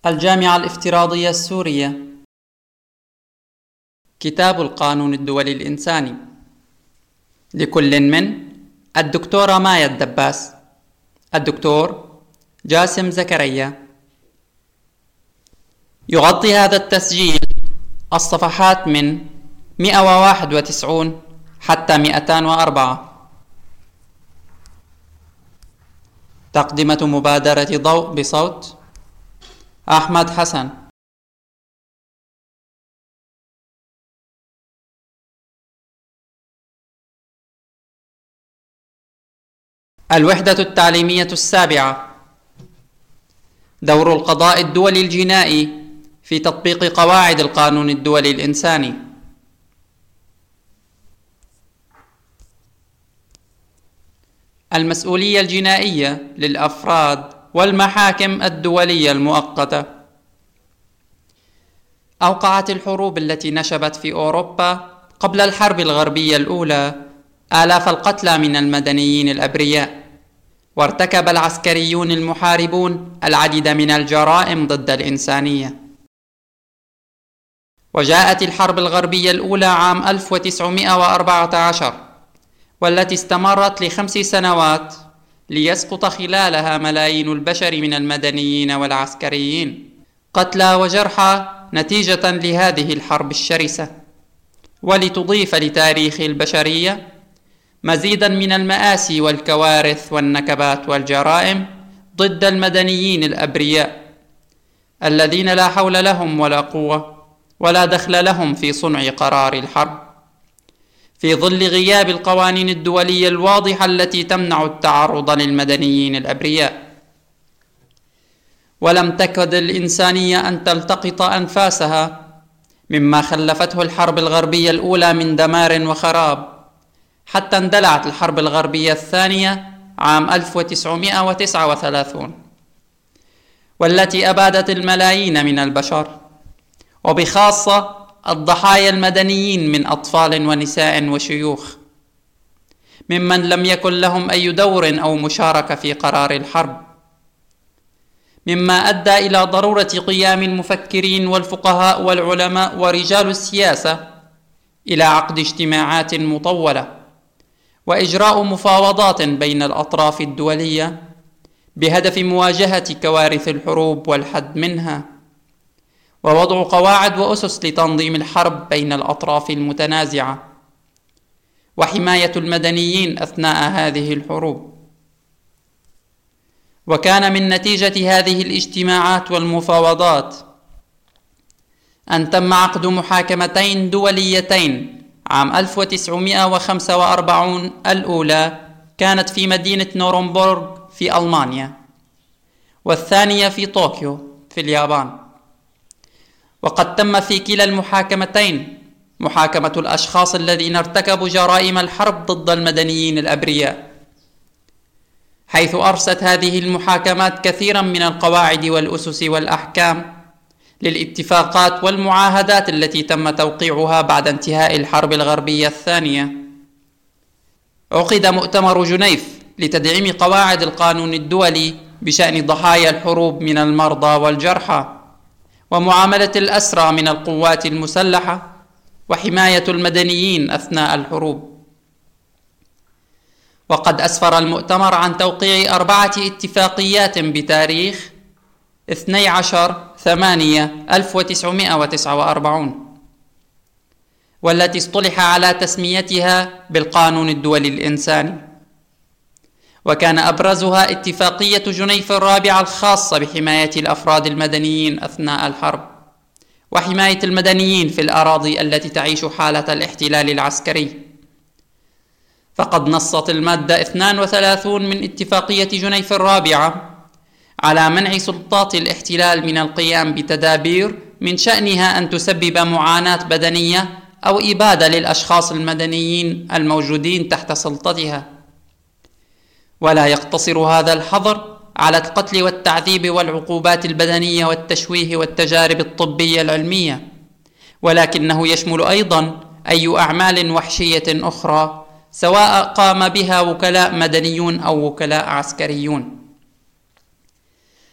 الجامعة الافتراضية السورية. كتاب القانون الدولي الإنساني لكل من الدكتورة مايا الدباس، الدكتور جاسم زكريا. يغطي هذا التسجيل الصفحات من 191 حتى 204. تقدمة مبادرة ضوء بصوت أحمد حسن. الوحدة التعليمية السابعة. دور القضاء الدولي الجنائي في تطبيق قواعد القانون الدولي الإنساني. المسؤولية الجنائية للأفراد والمحاكم الدولية المؤقتة. أوقعت الحروب التي نشبت في أوروبا قبل الحرب الغربية الأولى آلاف القتلى من المدنيين الأبرياء، وارتكب العسكريون المحاربون العديد من الجرائم ضد الإنسانية. وجاءت الحرب الغربية الأولى عام 1914 والتي استمرت ل5 سنوات ليسقط خلالها ملايين البشر من المدنيين والعسكريين قتلى وجرحى نتيجة لهذه الحرب الشرسة، ولتضيف لتاريخ البشرية مزيدا من المآسي والكوارث والنكبات والجرائم ضد المدنيين الأبرياء الذين لا حول لهم ولا قوة ولا دخل لهم في صنع قرار الحرب، في ظل غياب القوانين الدولية الواضحة التي تمنع التعرض للمدنيين الأبرياء. ولم تكد الإنسانية أن تلتقط أنفاسها مما خلفته الحرب الغربية الأولى من دمار وخراب، حتى اندلعت الحرب الغربية الثانية عام 1939 والتي أبادت الملايين من البشر، وبخاصة الضحايا المدنيين من أطفال ونساء وشيوخ ممن لم يكن لهم أي دور أو مشاركة في قرار الحرب، مما أدى إلى ضرورة قيام المفكرين والفقهاء والعلماء ورجال السياسة إلى عقد اجتماعات مطولة وإجراء مفاوضات بين الأطراف الدولية بهدف مواجهة كوارث الحروب والحد منها، ووضع قواعد وأسس لتنظيم الحرب بين الأطراف المتنازعة وحماية المدنيين أثناء هذه الحروب. وكان من نتيجة هذه الاجتماعات والمفاوضات أن تم عقد محاكمتين دوليتين عام 1945. الأولى كانت في مدينة نورنبورغ في ألمانيا، والثانية في طوكيو في اليابان. وقد تم في كلا المحاكمتين محاكمة الأشخاص الذين ارتكبوا جرائم الحرب ضد المدنيين الأبرياء، حيث أرست هذه المحاكمات كثيرا من القواعد والأسس والأحكام للاتفاقات والمعاهدات التي تم توقيعها بعد انتهاء الحرب الغربية الثانية. عقد مؤتمر جنيف لتدعيم قواعد القانون الدولي بشأن ضحايا الحروب من المرضى والجرحى، ومعاملة الأسرى من القوات المسلحة، وحماية المدنيين أثناء الحروب. وقد أسفر المؤتمر عن توقيع 4 اتفاقيات بتاريخ 12/8/1949 والتي اصطلح على تسميتها بالقانون الدولي الإنساني. وكان أبرزها اتفاقية جنيف الرابعة الخاصة بحماية الأفراد المدنيين أثناء الحرب وحماية المدنيين في الأراضي التي تعيش حالة الاحتلال العسكري. فقد نصت المادة 32 من اتفاقية جنيف الرابعة على منع سلطات الاحتلال من القيام بتدابير من شأنها أن تسبب معاناة بدنية أو إبادة للأشخاص المدنيين الموجودين تحت سلطتها. ولا يقتصر هذا الحظر على القتل والتعذيب والعقوبات البدنية والتشويه والتجارب الطبية العلمية، ولكنه يشمل أيضا أي أعمال وحشية أخرى سواء قام بها وكلاء مدنيون أو وكلاء عسكريون.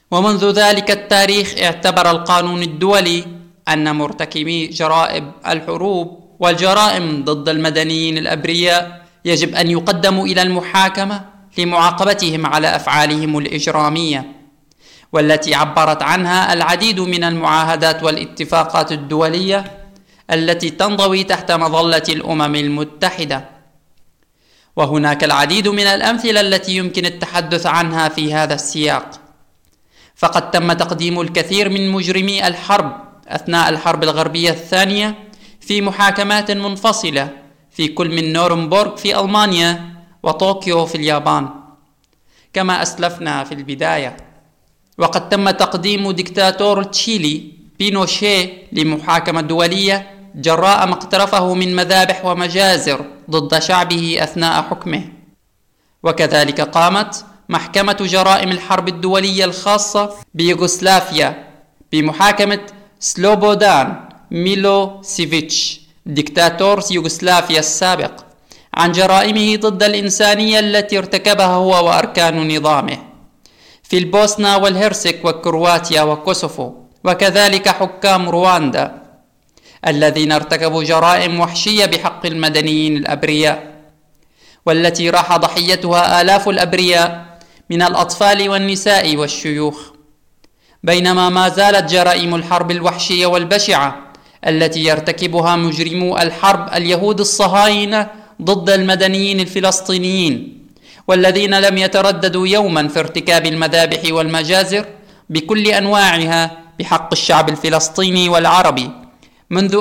ومنذ ذلك التاريخ اعتبر القانون الدولي أن مرتكبي جرائم الحروب والجرائم ضد المدنيين الأبرياء يجب أن يقدموا إلى المحاكمة لمعاقبتهم على أفعالهم الإجرامية، والتي عبرت عنها العديد من المعاهدات والاتفاقات الدولية التي تنضوي تحت مظلة الأمم المتحدة. وهناك العديد من الأمثلة التي يمكن التحدث عنها في هذا السياق، فقد تم تقديم الكثير من مجرمي الحرب أثناء الحرب الغربية الثانية في محاكمات منفصلة في كل من نورنبورغ في ألمانيا وطوكيو في اليابان كما أسلفنا في البداية. وقد تم تقديم ديكتاتور تشيلي بينوشيه لمحاكمة دولية جراء ما اقترفه من مذابح ومجازر ضد شعبه أثناء حكمه. وكذلك قامت محكمة جرائم الحرب الدولية الخاصة بيوغوسلافيا بمحاكمة سلوبودان ميلوسيفيتش ديكتاتور يوغوسلافيا السابق عن جرائمه ضد الإنسانية التي ارتكبها هو وأركان نظامه في البوسنة والهرسك وكرواتيا وكوسوفو، وكذلك حكام رواندا الذين ارتكبوا جرائم وحشية بحق المدنيين الأبرياء، والتي راح ضحيتها آلاف الأبرياء من الأطفال والنساء والشيوخ. بينما ما زالت جرائم الحرب الوحشية والبشعة التي يرتكبها مجرمو الحرب اليهود الصهاينة ضد المدنيين الفلسطينيين، والذين لم يترددوا يوما في ارتكاب المذابح والمجازر بكل أنواعها بحق الشعب الفلسطيني والعربي منذ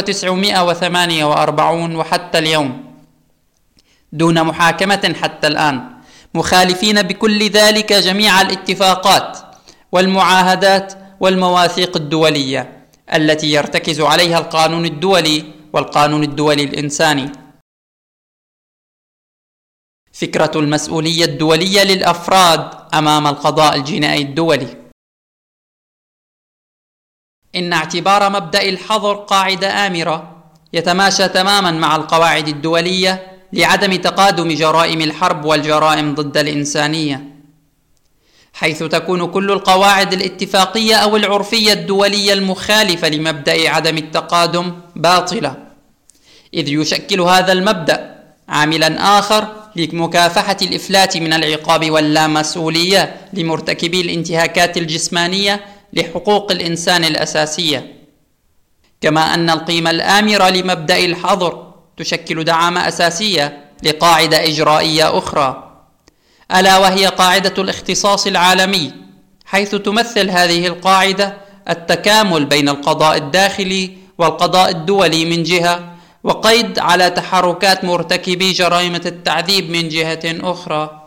1948 وحتى اليوم دون محاكمة حتى الآن، مخالفين بكل ذلك جميع الاتفاقات والمعاهدات والمواثيق الدولية التي يرتكز عليها القانون الدولي والقانون الدولي الإنساني. فكرة المسؤولية الدولية للأفراد أمام القضاء الجنائي الدولي. إن اعتبار مبدأ الحظر قاعدة آمرة يتماشى تماما مع القواعد الدولية لعدم تقادم جرائم الحرب والجرائم ضد الإنسانية، حيث تكون كل القواعد الاتفاقية أو العرفية الدولية المخالفة لمبدأ عدم التقادم باطلة، إذ يشكل هذا المبدأ عاملا آخر لمكافحة الإفلات من العقاب واللامسؤولية لمرتكبي الانتهاكات الجسمانية لحقوق الإنسان الأساسية. كما أن القيمة الآمرة لمبدأ الحظر تشكل دعامة أساسية لقاعدة إجرائية أخرى، ألا وهي قاعدة الاختصاص العالمي، حيث تمثل هذه القاعدة التكامل بين القضاء الداخلي والقضاء الدولي من جهة، وقيد على تحركات مرتكبي جرائم التعذيب من جهة أخرى.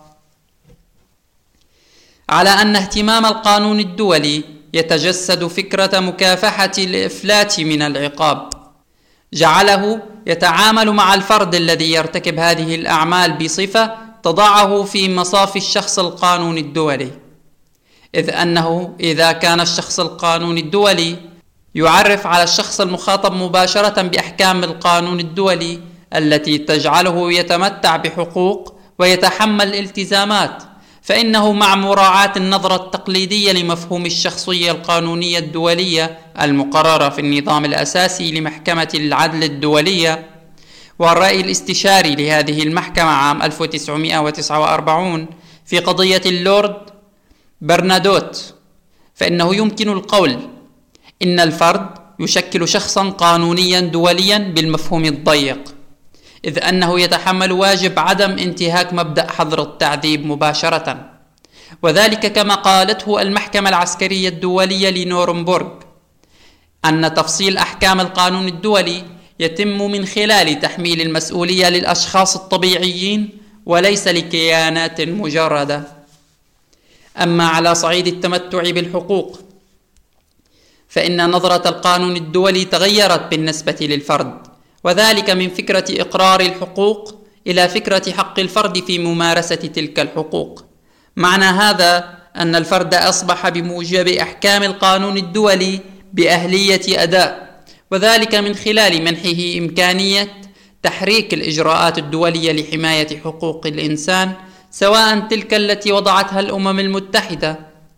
على أن اهتمام القانون الدولي يتجسد فكرة مكافحة الإفلات من العقاب، جعله يتعامل مع الفرد الذي يرتكب هذه الأعمال بصفة تضعه في مصاف الشخص القانوني الدولي، إذ أنه إذا كان الشخص القانوني الدولي يعرف على الشخص المخاطب مباشرة بأحكام القانون الدولي التي تجعله يتمتع بحقوق ويتحمل التزامات، فإنه مع مراعاة النظرة التقليدية لمفهوم الشخصية القانونية الدولية المقررة في النظام الأساسي لمحكمة العدل الدولية والرأي الاستشاري لهذه المحكمة عام 1949 في قضية اللورد برنادوت، فإنه يمكن القول إن الفرد يشكل شخصا قانونيا دوليا بالمفهوم الضيق، إذ أنه يتحمل واجب عدم انتهاك مبدأ حظر التعذيب مباشرة، وذلك كما قالته المحكمة العسكرية الدولية لنورنبورغ أن تفصيل أحكام القانون الدولي يتم من خلال تحميل المسؤولية للأشخاص الطبيعيين وليس لكيانات مجردة. أما على صعيد التمتع بالحقوق، فإن نظرة القانون الدولي تغيرت بالنسبة للفرد، وذلك من فكرة إقرار الحقوق إلى فكرة حق الفرد في ممارسة تلك الحقوق. معنى هذا أن الفرد أصبح بموجب أحكام القانون الدولي بأهلية أداء، وذلك من خلال منحه إمكانية تحريك الإجراءات الدولية لحماية حقوق الإنسان، سواء تلك التي وضعتها الأمم المتحدة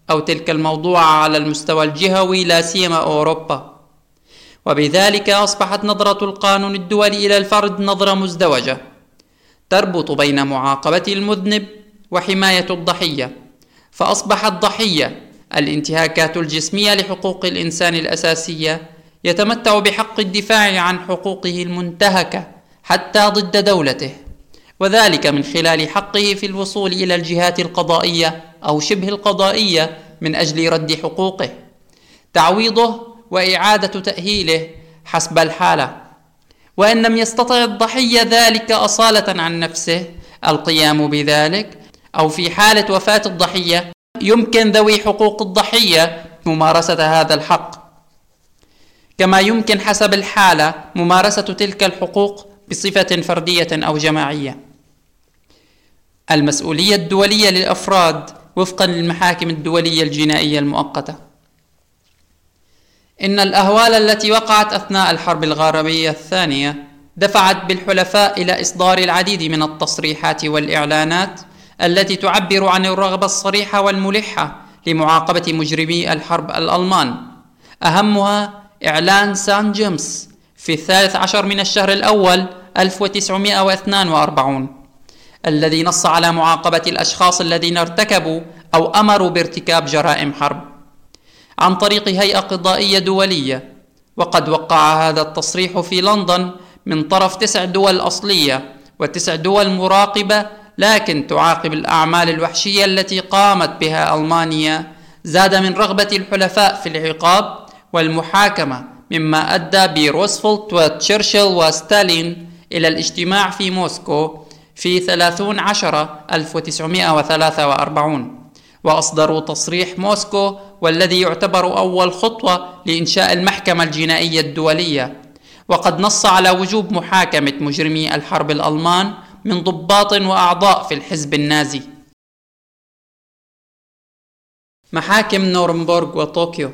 أو تلك الموضوعة على المستوى الجهوي لا سيما أوروبا. وبذلك أصبحت نظرة القانون الدولي إلى الفرد نظرة مزدوجة تربط بين معاقبة المذنب وحماية الضحية، فأصبح الضحية الانتهاكات الجسمية لحقوق الإنسان الأساسية يتمتع بحق الدفاع عن حقوقه المنتهكة حتى ضد دولته، وذلك من خلال حقه في الوصول إلى الجهات القضائية أو شبه القضائية من أجل رد حقوقه، تعويضه وإعادة تأهيله حسب الحالة. وإن لم يستطع الضحية ذلك أصالة عن نفسه القيام بذلك، أو في حالة وفاة الضحية يمكن ذوي حقوق الضحية ممارسة هذا الحق، كما يمكن حسب الحالة ممارسة تلك الحقوق بصفة فردية أو جماعية. المسؤولية الدولية للأفراد وفقا للمحاكم الدولية الجنائية المؤقتة. إن الأهوال التي وقعت أثناء الحرب العالمية الثانية دفعت بالحلفاء إلى إصدار العديد من التصريحات والإعلانات التي تعبر عن الرغبة الصريحة والملحة لمعاقبة مجرمي الحرب الألمان، أهمها إعلان سان جيمس في 13 من الشهر الأول 1942 الذي نص على معاقبة الأشخاص الذين ارتكبوا أو أمروا بارتكاب جرائم حرب عن طريق هيئة قضائية دولية. وقد وقع هذا التصريح في لندن من طرف 9 دول أصلية و9 دول مراقبة لكن تعاقب الأعمال الوحشية التي قامت بها ألمانيا، زاد من رغبة الحلفاء في العقاب والمحاكمة، مما أدى بروزفلت وتشرشل وستالين إلى الاجتماع في موسكو في 30/10/1943 وأصدروا تصريح موسكو، والذي يعتبر أول خطوة لإنشاء المحكمة الجنائية الدولية، وقد نص على وجوب محاكمة مجرمي الحرب الألمان من ضباط وأعضاء في الحزب النازي. محاكم نورنبورغ وطوكيو.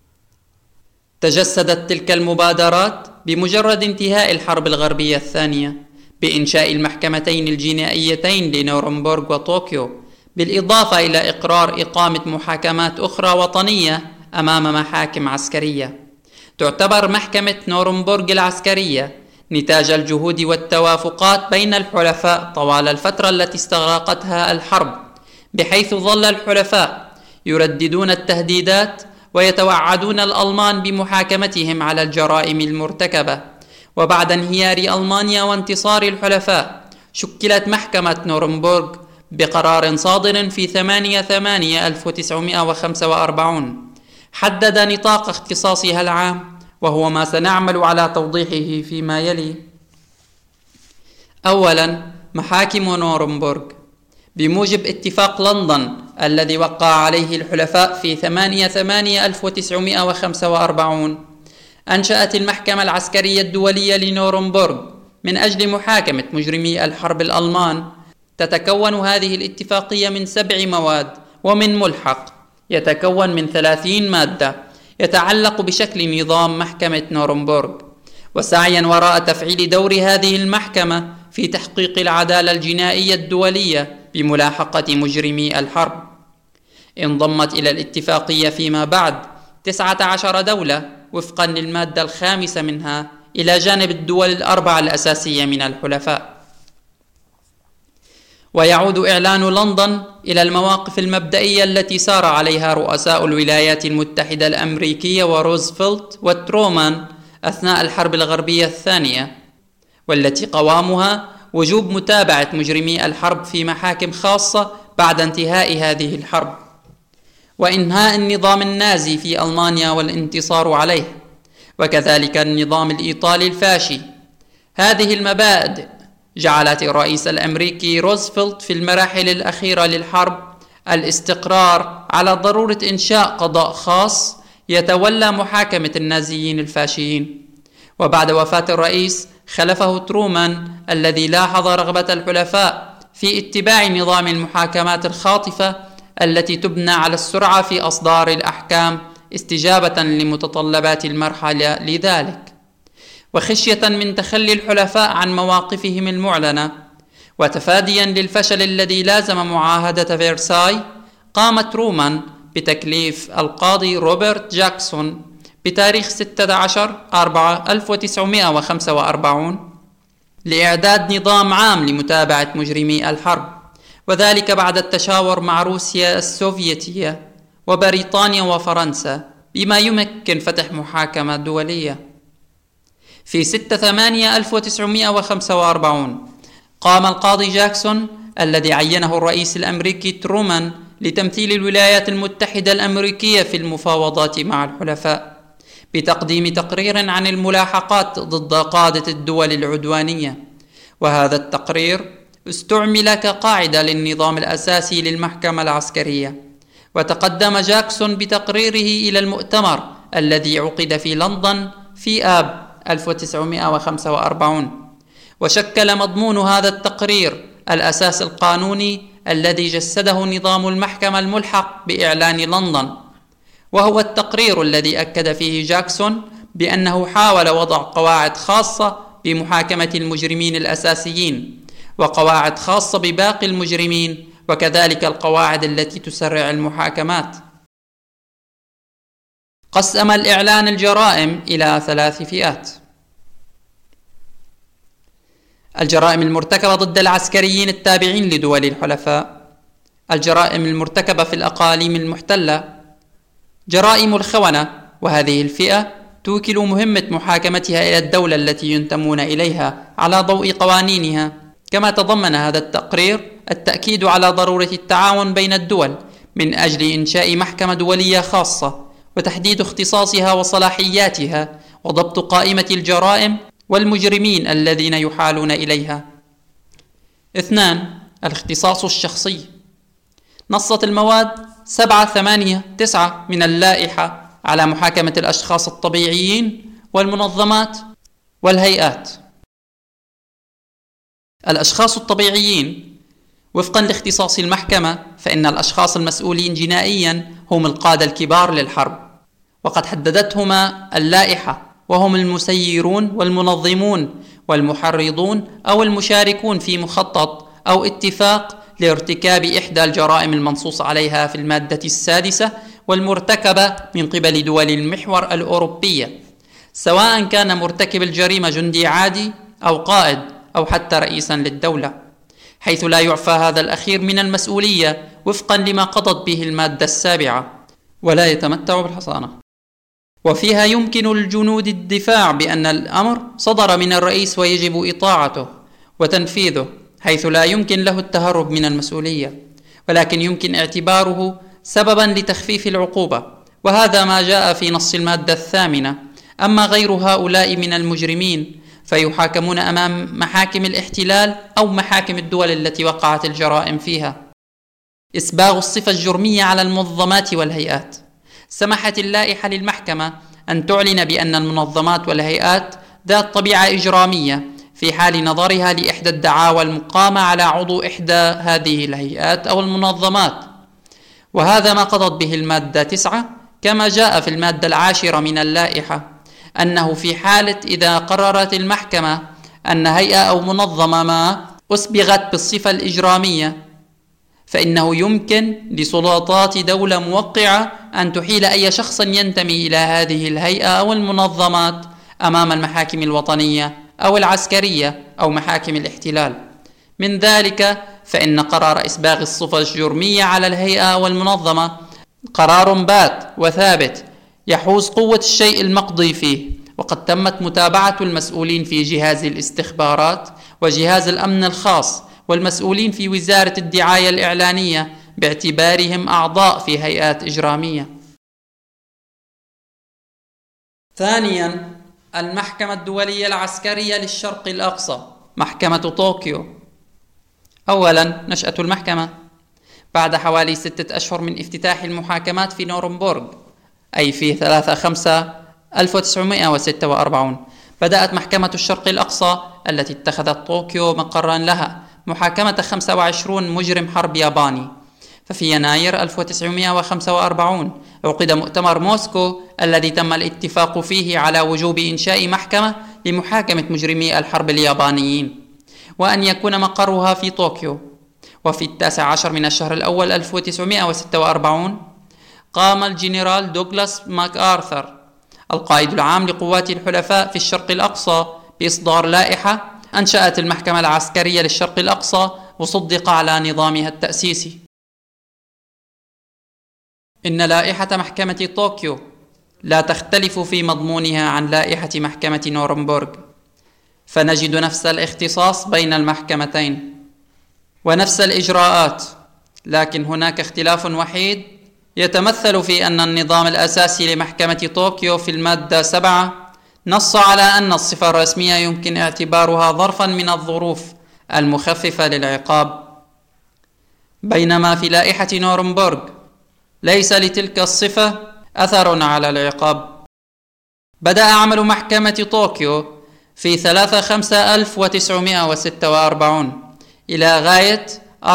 تجسدت تلك المبادرات بمجرد انتهاء الحرب الغربية الثانية بإنشاء المحكمتين الجنائيتين لنورنبورغ وطوكيو، بالإضافة إلى إقرار إقامة محاكمات أخرى وطنية أمام محاكم عسكرية. تعتبر محكمة نورنبورغ العسكرية نتاج الجهود والتوافقات بين الحلفاء طوال الفترة التي استغرقتها الحرب، بحيث ظل الحلفاء يرددون التهديدات ويتوعدون الألمان بمحاكمتهم على الجرائم المرتكبة. وبعد انهيار ألمانيا وانتصار الحلفاء شكلت محكمة نورنبورغ بقرار صادر في 8/8/1945 حدد نطاق اختصاصها العام، وهو ما سنعمل على توضيحه فيما يلي. أولا، محاكم نورنبورغ. بموجب اتفاق لندن الذي وقع عليه الحلفاء في 8/8/1945 أنشأت المحكمة العسكرية الدولية لنورنبورغ من أجل محاكمة مجرمي الحرب الألمان. تتكون هذه الاتفاقية من 7 مواد ومن ملحق يتكون من 30 مادة يتعلق بشكل نظام محكمة نورنبورغ، وسعيا وراء تفعيل دور هذه المحكمة في تحقيق العدالة الجنائية الدولية بملاحقة مجرمي الحرب. انضمت إلى الاتفاقية فيما بعد 19 دولة وفقا للمادة 5 منها، إلى جانب الدول 4 الأساسية من الحلفاء. ويعود إعلان لندن إلى المواقف المبدئية التي سار عليها رؤساء الولايات المتحدة الأمريكية وروزفلت وترومان أثناء الحرب الغربية الثانية، والتي قوامها وجوب متابعة مجرمي الحرب في محاكم خاصة بعد انتهاء هذه الحرب، وإنهاء النظام النازي في ألمانيا والانتصار عليه، وكذلك النظام الإيطالي الفاشي. هذه المبادئ جعلت الرئيس الأمريكي روزفلت في المراحل الأخيرة للحرب الاستقرار على ضرورة إنشاء قضاء خاص يتولى محاكمة النازيين الفاشيين. وبعد وفاة الرئيس خلفه ترومان الذي لاحظ رغبة الحلفاء في اتباع نظام المحاكمات الخاطفة التي تبنى على السرعة في إصدار الأحكام استجابة لمتطلبات المرحلة لذلك. وخشية من تخلي الحلفاء عن مواقفهم المعلنة وتفاديا للفشل الذي لازم معاهدة فرساي، قام ترومان بتكليف القاضي روبرت جاكسون بتاريخ 16/4/1945 لإعداد نظام عام لمتابعة مجرمي الحرب، وذلك بعد التشاور مع روسيا السوفيتية وبريطانيا وفرنسا بما يمكن فتح محاكمة دولية. في 6/8/1945 قام القاضي جاكسون الذي عينه الرئيس الأمريكي ترومان لتمثيل الولايات المتحدة الأمريكية في المفاوضات مع الحلفاء بتقديم تقرير عن الملاحقات ضد قادة الدول العدوانية، وهذا التقرير استعمل كقاعدة للنظام الأساسي للمحكمة العسكرية. وتقدم جاكسون بتقريره إلى المؤتمر الذي عقد في لندن في آب 1945، وشكل مضمون هذا التقرير الأساس القانوني الذي جسده نظام المحكمة الملحق بإعلان لندن، وهو التقرير الذي أكد فيه جاكسون بأنه حاول وضع قواعد خاصة بمحاكمة المجرمين الأساسيين وقواعد خاصة بباقي المجرمين، وكذلك القواعد التي تسرع المحاكمات. قسم الإعلان الجرائم إلى 3 فئات: الجرائم المرتكبة ضد العسكريين التابعين لدول الحلفاء، الجرائم المرتكبة في الأقاليم المحتلة، جرائم الخونة، وهذه الفئة توكل مهمة محاكمتها إلى الدولة التي ينتمون إليها على ضوء قوانينها. كما تضمن هذا التقرير التأكيد على ضرورة التعاون بين الدول من أجل إنشاء محكمة دولية خاصة وتحديد اختصاصها وصلاحياتها وضبط قائمة الجرائم والمجرمين الذين يحالون إليها. 2. الاختصاص الشخصي. نصت المواد 7، 8، 9 من اللائحة على محاكمة الأشخاص الطبيعيين والمنظمات والهيئات. الأشخاص الطبيعيين وفقا لاختصاص المحكمة فإن الأشخاص المسؤولين جنائيا هم القادة الكبار للحرب، وقد حددتهما اللائحة، وهم المسيرون والمنظمون والمحرضون أو المشاركون في مخطط أو اتفاق لارتكاب إحدى الجرائم المنصوص عليها في المادة 6 والمرتكبة من قبل دول المحور الأوروبية، سواء كان مرتكب الجريمة جندي عادي أو قائد أو حتى رئيسا للدولة، حيث لا يعفى هذا الأخير من المسؤولية وفقا لما قضت به المادة 7، ولا يتمتع بالحصانة. وفيها يمكن الجنود الدفاع بأن الأمر صدر من الرئيس ويجب إطاعته وتنفيذه، حيث لا يمكن له التهرب من المسؤولية، ولكن يمكن اعتباره سببا لتخفيف العقوبة، وهذا ما جاء في نص المادة 8. أما غير هؤلاء من المجرمين فيحاكمون أمام محاكم الاحتلال أو محاكم الدول التي وقعت الجرائم فيها. إسباغ الصفة الجرمية على المنظمات والهيئات. سمحت اللائحة للمحكمة أن تعلن بأن المنظمات والهيئات ذات طبيعة إجرامية في حال نظرها لإحدى الدعاوى المقامة على عضو إحدى هذه الهيئات أو المنظمات، وهذا ما قضت به المادة 9. كما جاء في المادة 10 من اللائحة أنه في حالة إذا قررت المحكمة أن هيئة أو منظمة ما أسبغت بالصفة الإجرامية، فإنه يمكن لسلطات دولة موقعة أن تحيل أي شخص ينتمي إلى هذه الهيئة أو المنظمات أمام المحاكم الوطنية أو العسكرية أو محاكم الاحتلال. من ذلك فإن قرار إسباغ الصفة الجرمية على الهيئة أو المنظمة قرار بات وثابت يحوز قوة الشيء المقضي فيه، وقد تمت متابعة المسؤولين في جهاز الاستخبارات وجهاز الأمن الخاص والمسؤولين في وزارة الدعاية الإعلانية باعتبارهم أعضاء في هيئات إجرامية. ثانيا، المحكمة الدولية العسكرية للشرق الأقصى، محكمة طوكيو. أولا، نشأة المحكمة. بعد حوالي 6 أشهر من افتتاح المحاكمات في نورنبورغ، أي في 3/5/1946، بدأت محكمة الشرق الأقصى التي اتخذت طوكيو مقرا لها محاكمة 25 مجرم حرب ياباني. ففي يناير 1945 عقد مؤتمر موسكو الذي تم الاتفاق فيه على وجوب إنشاء محكمة لمحاكمة مجرمي الحرب اليابانيين، وأن يكون مقرها في طوكيو. وفي 19 من الشهر الأول 1946 قام الجنرال دوغلاس ماكآرثر القائد العام لقوات الحلفاء في الشرق الأقصى بإصدار لائحة أنشأت المحكمة العسكرية للشرق الأقصى وصدق على نظامها التأسيسي. إن لائحة محكمة طوكيو لا تختلف في مضمونها عن لائحة محكمة نورنبورغ، فنجد نفس الاختصاص بين المحكمتين ونفس الإجراءات، لكن هناك اختلاف وحيد يتمثل في أن النظام الأساسي لمحكمة طوكيو في المادة 7 نص على أن الصفة الرسمية يمكن اعتبارها ظرفا من الظروف المخففة للعقاب، بينما في لائحة نورنبورغ ليس لتلك الصفة أثر على العقاب. بدأ عمل محكمة طوكيو في 3/5/1946 إلى غاية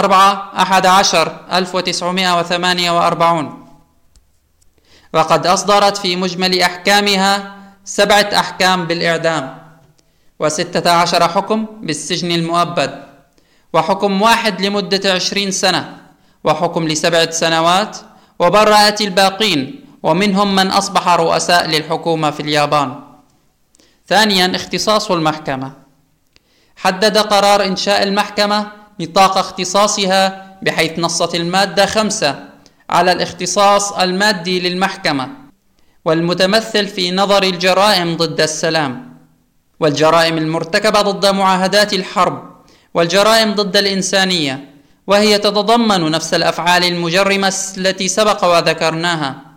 4/11/1948، وقد أصدرت في مجمل أحكامها 7 أحكام بالإعدام و16 حكم بالسجن المؤبد، وحكم واحد لمدة 20 سنة، وحكم ل7 سنوات، وبرأت الباقين ومنهم من أصبح رؤساء للحكومة في اليابان. ثانيا، اختصاص المحكمة. حدد قرار إنشاء المحكمة نطاق اختصاصها، بحيث نصت المادة 5 على الاختصاص المادي للمحكمة، والمتمثل في نظر الجرائم ضد السلام، والجرائم المرتكبة ضد معاهدات الحرب، والجرائم ضد الإنسانية، وهي تتضمن نفس الأفعال المجرمة التي سبق وذكرناها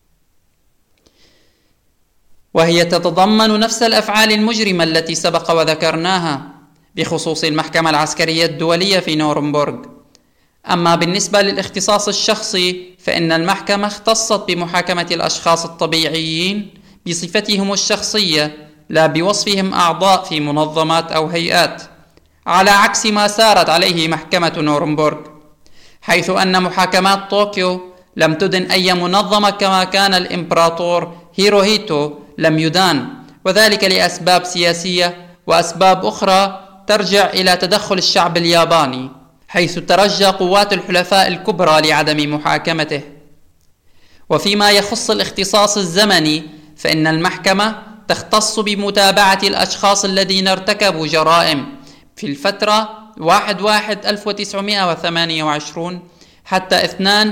بخصوص المحكمة العسكرية الدولية في نورنبورغ. أما بالنسبة للاختصاص الشخصي، فإن المحكمة اختصت بمحاكمة الأشخاص الطبيعيين بصفتهم الشخصية، لا بوصفهم أعضاء في منظمات أو هيئات، على عكس ما سارت عليه محكمة نورنبورغ، حيث أن محاكمات طوكيو لم تدن أي منظمة، كما كان الإمبراطور هيروهيتو لم يدان، وذلك لأسباب سياسية وأسباب أخرى ترجع إلى تدخل الشعب الياباني، حيث ترجى قوات الحلفاء الكبرى لعدم محاكمته. وفيما يخص الاختصاص الزمني، فإن المحكمة تختص بمتابعة الأشخاص الذين ارتكبوا جرائم في الفترة 1/1/1928 حتى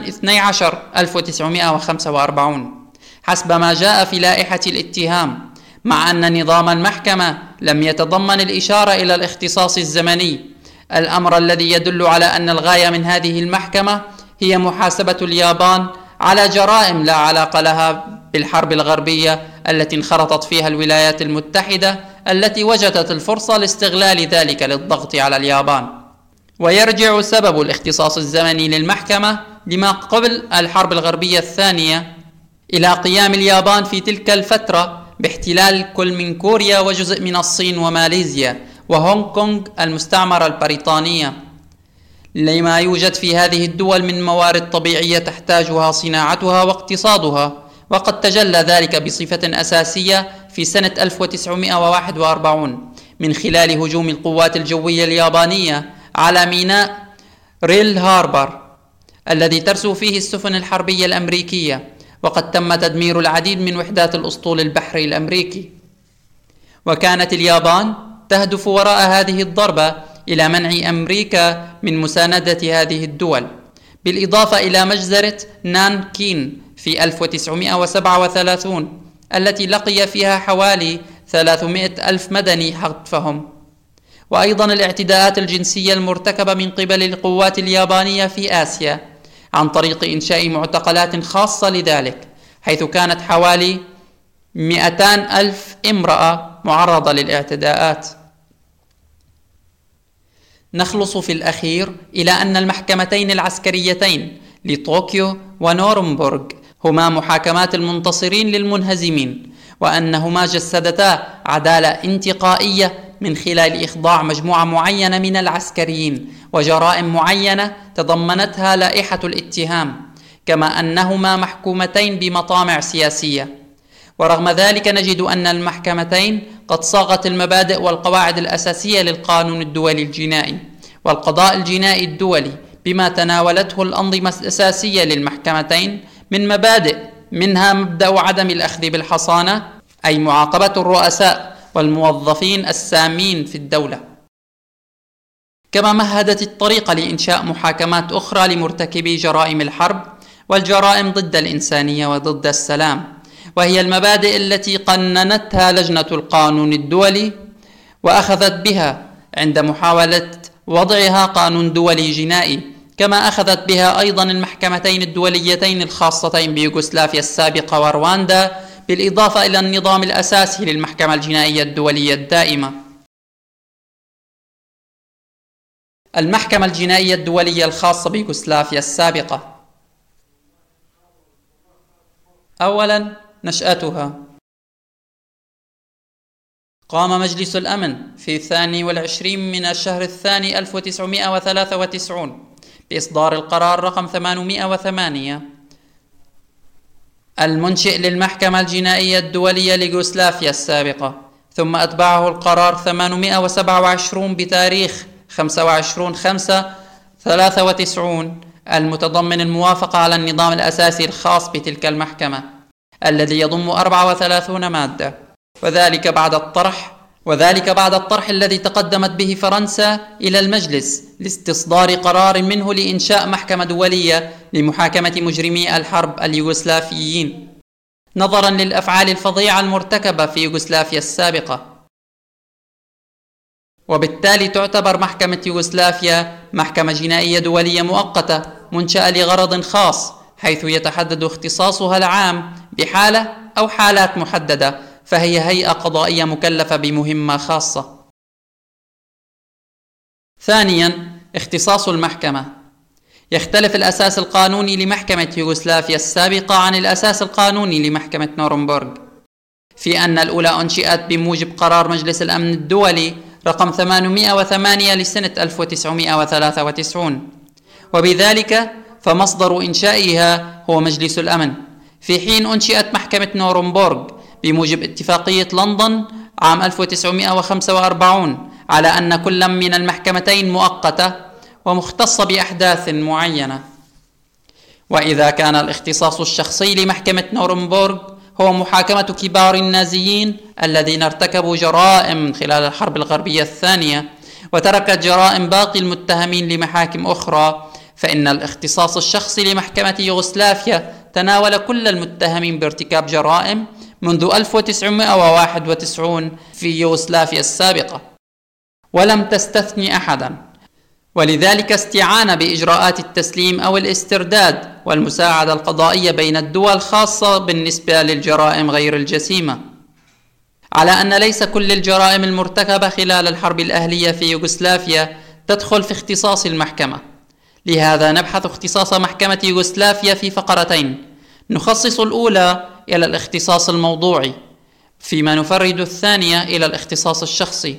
2/12/1945 حسب ما جاء في لائحة الاتهام، مع أن نظام المحكمة لم يتضمن الإشارة إلى الاختصاص الزمني، الأمر الذي يدل على أن الغاية من هذه المحكمة هي محاسبة اليابان على جرائم لا علاقة لها بالحرب الغربية التي انخرطت فيها الولايات المتحدة، التي وجدت الفرصة لاستغلال ذلك للضغط على اليابان. ويرجع سبب الاختصاص الزمني للمحكمة لما قبل الحرب الغربية الثانية إلى قيام اليابان في تلك الفترة باحتلال كل من كوريا وجزء من الصين وماليزيا وهونغ كونغ المستعمرة البريطانية، لما يوجد في هذه الدول من موارد طبيعية تحتاجها صناعتها واقتصادها، وقد تجلى ذلك بصفة أساسية في سنة 1941 من خلال هجوم القوات الجوية اليابانية على ميناء ريل هاربر الذي ترسو فيه السفن الحربية الأمريكية، وقد تم تدمير العديد من وحدات الأسطول البحري الأمريكي. وكانت اليابان تهدف وراء هذه الضربة إلى منع أمريكا من مساندة هذه الدول، بالإضافة إلى مجزرة نانكين في 1937 التي لقي فيها حوالي 300 ألف مدني خطفهم، وأيضا الاعتداءات الجنسية المرتكبة من قبل القوات اليابانية في آسيا عن طريق إنشاء معتقلات خاصة لذلك، حيث كانت حوالي 200 ألف امرأة معرضة للاعتداءات. نخلص في الأخير إلى أن المحكمتين العسكريتين لطوكيو ونورنبورغ هما محاكمات المنتصرين للمنهزمين، وأنهما جسدتا عدالة انتقائية من خلال إخضاع مجموعة معينة من العسكريين وجرائم معينة تضمنتها لائحة الاتهام، كما أنهما محكومتين بمطامع سياسية. ورغم ذلك نجد أن المحكمتين قد صاغت المبادئ والقواعد الأساسية للقانون الدولي الجنائي والقضاء الجنائي الدولي، بما تناولته الأنظمة الأساسية للمحكمتين من مبادئ، منها مبدأ عدم الأخذ بالحصانة، أي معاقبة الرؤساء والموظفين السامين في الدولة، كما مهدت الطريق لإنشاء محاكمات أخرى لمرتكبي جرائم الحرب والجرائم ضد الإنسانية وضد السلام، وهي المبادئ التي قننتها لجنة القانون الدولي وأخذت بها عند محاولة وضعها قانون دولي جنائي، كما أخذت بها أيضا المحكمتين الدوليتين الخاصتين بيوغوسلافيا السابقة ورواندا، بالإضافة إلى النظام الأساسي للمحكمة الجنائية الدولية الدائمة. المحكمة الجنائية الدولية الخاصة بيوغوسلافيا السابقة. أولا، نشأتها. قام مجلس الأمن في 22 من الشهر الثاني 1993 بإصدار القرار رقم 808 المنشئ للمحكمة الجنائية الدولية ليوغوسلافيا السابقة، ثم أتبعه القرار 827 بتاريخ 25/5/93 المتضمن الموافقة على النظام الأساسي الخاص بتلك المحكمة الذي يضم 34 مادة، وذلك بعد الطرح الذي تقدمت به فرنسا إلى المجلس لاستصدار قرار منه لإنشاء محكمة دولية لمحاكمة مجرمي الحرب اليوغوسلافيين نظرا للأفعال الفظيعة المرتكبة في يوغوسلافيا السابقة. وبالتالي تعتبر محكمة يوغوسلافيا محكمة جنائية دولية مؤقتة منشأة لغرض خاص، حيث يتحدد اختصاصها العام بحالة أو حالات محددة، فهي هيئة قضائية مكلفة بمهمة خاصة. ثانيا، اختصاص المحكمة. يختلف الأساس القانوني لمحكمة يوغوسلافيا السابقة عن الأساس القانوني لمحكمة نورنبرغ، في أن الأولى أنشئت بموجب قرار مجلس الأمن الدولي رقم 808 لسنة 1993، وبذلك فمصدر إنشائها هو مجلس الأمن، في حين أنشئت محكمة نورنبرغ بموجب اتفاقية لندن عام 1945 على أن كل من المحكمتين مؤقتة ومختصة بأحداث معينة. وإذا كان الاختصاص الشخصي لمحكمة نورنبرغ هو محاكمة كبار النازيين الذين ارتكبوا جرائم خلال الحرب الغربية الثانية وتركت جرائم باقي المتهمين لمحاكم أخرى، فإن الاختصاص الشخصي لمحكمة يوغوسلافيا تناول كل المتهمين بارتكاب جرائم منذ 1991 في يوغوسلافيا السابقة، ولم تستثني أحدا، ولذلك استعان بإجراءات التسليم أو الاسترداد والمساعدة القضائية بين الدول، خاصة بالنسبة للجرائم غير الجسيمة، على أن ليس كل الجرائم المرتكبة خلال الحرب الأهلية في يوغوسلافيا تدخل في اختصاص المحكمة. لهذا نبحث اختصاص محكمة يوغوسلافيا في فقرتين، نخصص الأولى إلى الاختصاص الموضوعي، فيما نفرد الثانية إلى الاختصاص الشخصي.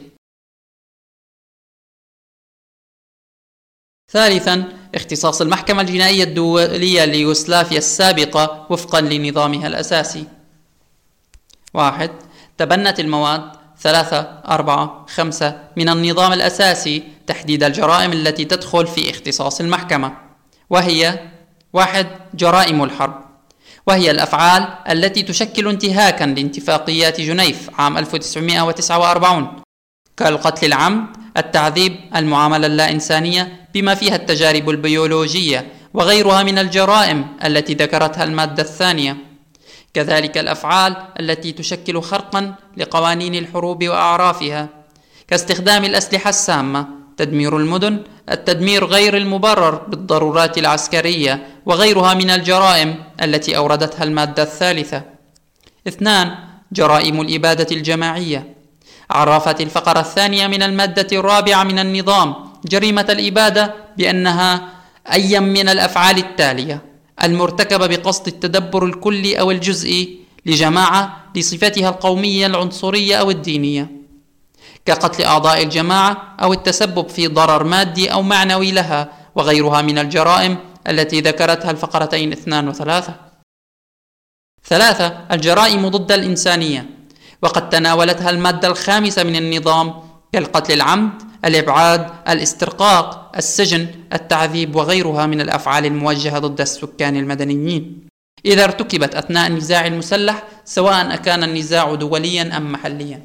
ثالثا، اختصاص المحكمة الجنائية الدولية ليوغوسلافيا السابقة وفقا لنظامها الأساسي. 1. تبنت المواد 3، 4، 5 من النظام الأساسي تحديد الجرائم التي تدخل في اختصاص المحكمة، وهي: 1. جرائم الحرب، وهي الأفعال التي تشكل انتهاكا لاتفاقيات جنيف عام 1949 كالقتل العمد، التعذيب، المعاملة اللا إنسانية بما فيها التجارب البيولوجية وغيرها من الجرائم التي ذكرتها المادة الثانية. كذلك الأفعال التي تشكل خرقا لقوانين الحروب وأعرافها كاستخدام الأسلحة السامة، تدمير المدن، التدمير غير المبرر بالضرورات العسكرية وغيرها من الجرائم التي أوردتها المادة الثالثة. 2. جرائم الإبادة الجماعية. عرفت الفقرة الثانية من المادة الرابعة من النظام جريمة الإبادة بأنها أي من الأفعال التالية: المرتكبة بقصد التدبر الكلي أو الجزئي لجماعة لصفتها القومية، العنصرية أو الدينية، كقتل أعضاء الجماعة أو التسبب في ضرر مادي أو معنوي لها، وغيرها من الجرائم التي ذكرتها الفقرتين 2 و3. 3. الجرائم ضد الإنسانية، وقد تناولتها المادة الخامسة من النظام كالقتل العمد، الإبعاد، الاسترقاق، السجن، التعذيب وغيرها من الأفعال الموجهة ضد السكان المدنيين. إذا ارتكبت أثناء النزاع المسلح، سواء أكان النزاع دوليا أم محليا.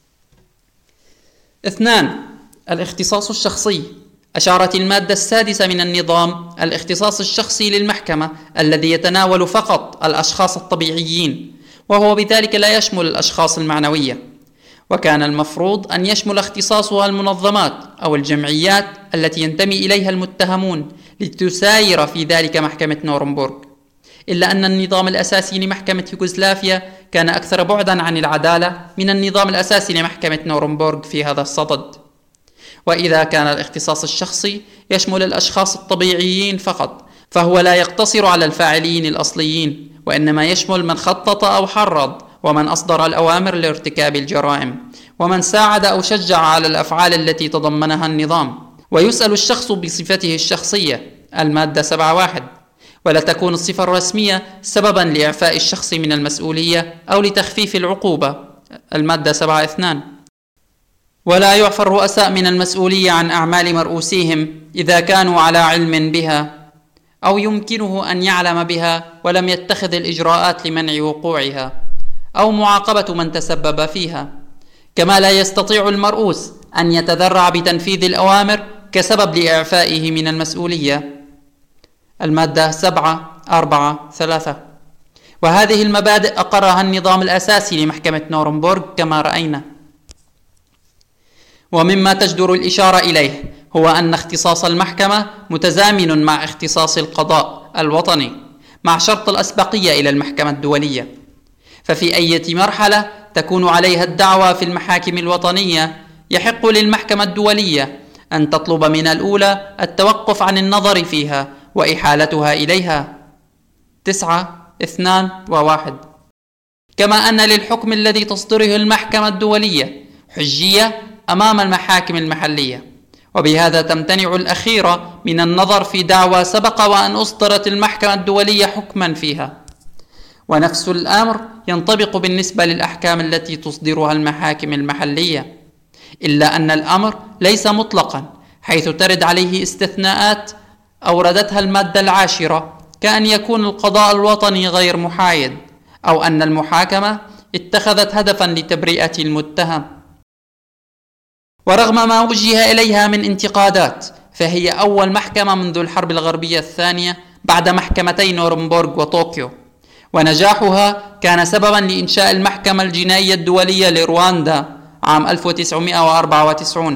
2. الاختصاص الشخصي. أشارت المادة 6 من النظام الاختصاص الشخصي للمحكمة الذي يتناول فقط الأشخاص الطبيعيين، وهو بذلك لا يشمل الأشخاص المعنوية، وكان المفروض أن يشمل اختصاصها المنظمات أو الجمعيات التي ينتمي إليها المتهمون لتساير في ذلك محكمة نورنبورغ، إلا أن النظام الأساسي لمحكمة يوغوسلافيا كان أكثر بعدا عن العدالة من النظام الأساسي لمحكمة نورنبورغ في هذا الصدد. وإذا كان الاختصاص الشخصي يشمل الأشخاص الطبيعيين فقط، فهو لا يقتصر على الفاعلين الأصليين، وإنما يشمل من خطط أو حرض، ومن أصدر الأوامر لارتكاب الجرائم، ومن ساعد أو شجع على الأفعال التي تضمنها النظام. ويسأل الشخص بصفته الشخصية، المادة 7.1، ولا تكون الصفة الرسمية سببا لإعفاء الشخص من المسؤولية أو لتخفيف العقوبة، المادة 7.2. ولا يعفى الرؤساء من المسؤولية عن أعمال مرؤوسيهم إذا كانوا على علم بها أو يمكنه أن يعلم بها ولم يتخذ الإجراءات لمنع وقوعها أو معاقبة من تسبب فيها. كما لا يستطيع المرؤوس أن يتذرع بتنفيذ الأوامر كسبب لإعفائه من المسؤولية، المادة 7.4.3. وهذه المبادئ أقرها النظام الأساسي لمحكمة نورنبورغ كما رأينا. ومما تجدر الإشارة إليه هو أن اختصاص المحكمة متزامن مع اختصاص القضاء الوطني، مع شرط الأسبقية إلى المحكمة الدولية. ففي أي مرحلة تكون عليها الدعوى في المحاكم الوطنية، يحق للمحكمة الدولية أن تطلب من الأولى التوقف عن النظر فيها وإحالتها إليها. 9.2.1. كما أن للحكم الذي تصدره المحكمة الدولية حجية أمام المحاكم المحلية، وبهذا تمتنع الأخيرة من النظر في دعوى سبق وأن أصدرت المحكمة الدولية حكما فيها. ونفس الأمر ينطبق بالنسبة للأحكام التي تصدرها المحاكم المحلية، إلا أن الأمر ليس مطلقا، حيث ترد عليه استثناءات أوردتها المادة 10، كأن يكون القضاء الوطني غير محايد، أو أن المحاكمة اتخذت هدفا لتبرئة المتهم. ورغم ما وجه إليها من انتقادات، فهي أول محكمة منذ الحرب الغربية الثانية بعد محكمتي نورنبورغ وطوكيو، ونجاحها كان سببا لإنشاء المحكمة الجنائية الدولية لرواندا عام 1994،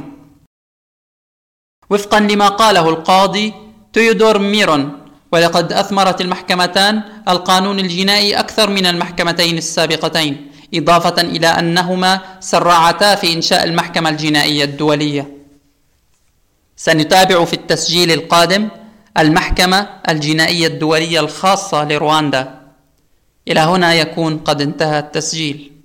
وفقا لما قاله القاضي تيودور ميرون. ولقد أثمرت المحكمتان القانون الجنائي أكثر من المحكمتين السابقتين، إضافة إلى أنهما سرعتا في إنشاء المحكمة الجنائية الدولية. سنتابع في التسجيل القادم المحكمة الجنائية الدولية الخاصة لرواندا. إلى هنا يكون قد انتهى التسجيل.